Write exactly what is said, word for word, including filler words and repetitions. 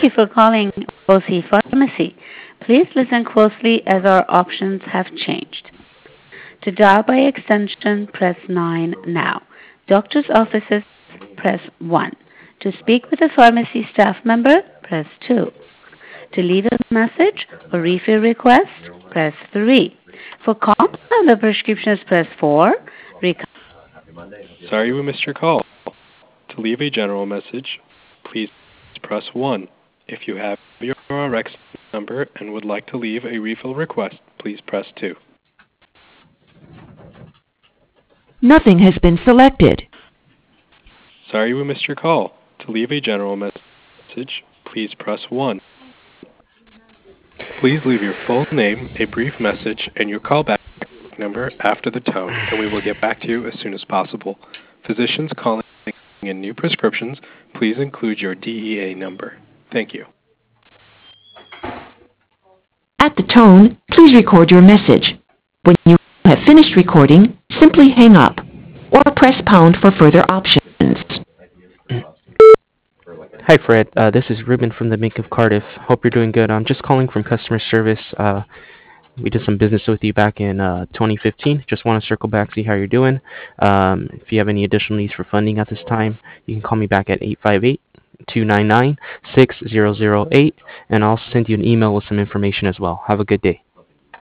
you for calling O C Pharmacy. Please listen closely as our options have changed. To dial by extension, press nine now. Doctor's offices, press one. To speak with a pharmacy staff member, press two. To leave a message or refill request, press three. For compound prescriptions, press four. Rec- Sorry we missed your call. To leave a general message, please press one. If you have your R X number and would like to leave a refill request, please press two. Nothing has been selected. Sorry we missed your call. To leave a general message, please press one. Please leave your full name, a brief message, and your callback number after the tone, and we will get back to you as soon as possible. Physicians calling in new prescriptions, please include your D E A number. Thank you. At the tone, please record your message. When you have finished recording, simply hang up or press pound for further options. Hi, Fred. Uh, this is Ruben from the Bank of Cardiff. Hope you're doing good. I'm just calling from customer service. Uh, we did some business with you back in uh, twenty fifteen. Just want to circle back, see how you're doing. Um, if you have any additional needs for funding at this time, you can call me back at eight five eight, two nine nine, six zero zero eight, and I'll send you an email with some information as well. Have a good day.